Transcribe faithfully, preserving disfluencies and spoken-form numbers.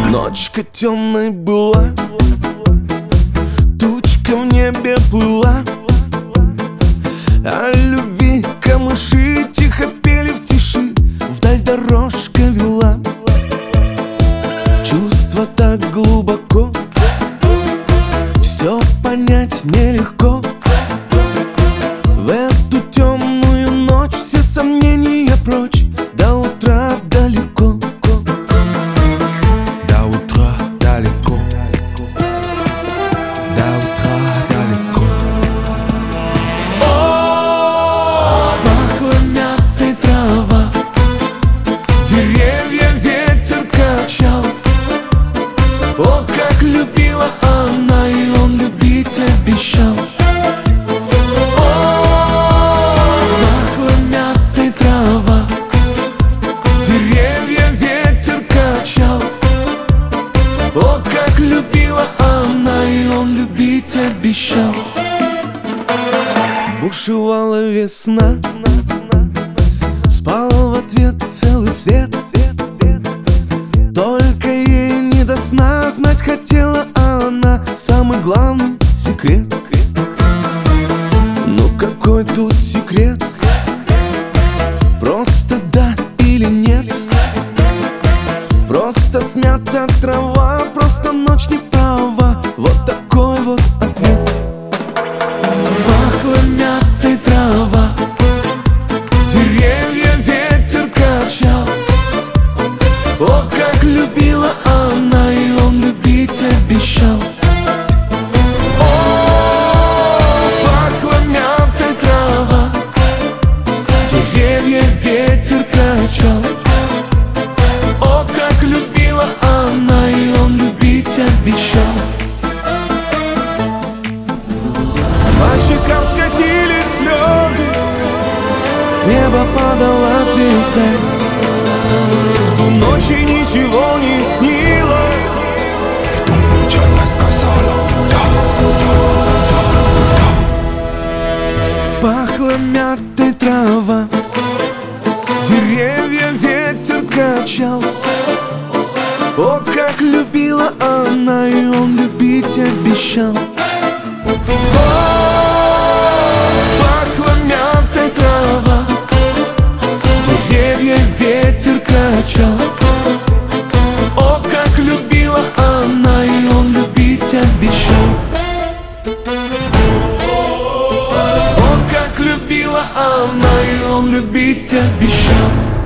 Ночка темной была, тучка в небе плыла, о любви камыши тихо пели в тиши, вдаль дорожка вела. Чувство так глубоко, все понять нелегко. В эту темную ночь все сомнения прочь, до утра далеко. До утра далеко. До утра далеко. О, пахла мятой трава, деревья ветер качал. О, как любила она, и он любить обещал. О, как любила она, и он любить обещал. Бушевала весна, спал в ответ целый свет. Только ей не до сна, знать хотела она самый главный секрет. Ну какой тут секрет? Просто да или нет? Просто смята трава, просто ночь не права. Вот такой вот ответ. Пахла мятой трава, деревья ветер качал. О, как любила она, и он любить обещал. О, пахла мятой трава, деревья ветер качал. О, как любила она, и он любить обещал. По щекам скатились слезы, с неба падала звезда. В ту ночь и ничего не снилось. В ту ночь она сказала да, да, да, да. Пахла мятой трава, деревья ветер качал. О, как любила она, и он любить обещал. О, пахла мятой трава, деревья ветер качал. О, как любила она, и он любить обещал. О, как любила она, и он любить обещал.